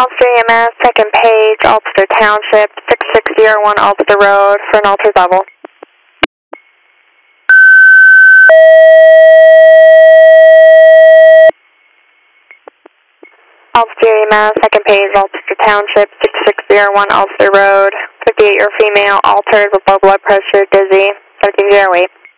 Ulster EMS, second page, Ulster Township, 6601 Ulster Road for an altered level. Ulster EMS, second page, Ulster Township, 6601 Ulster Road, 58-year female, altered with low blood pressure, dizzy, 1708.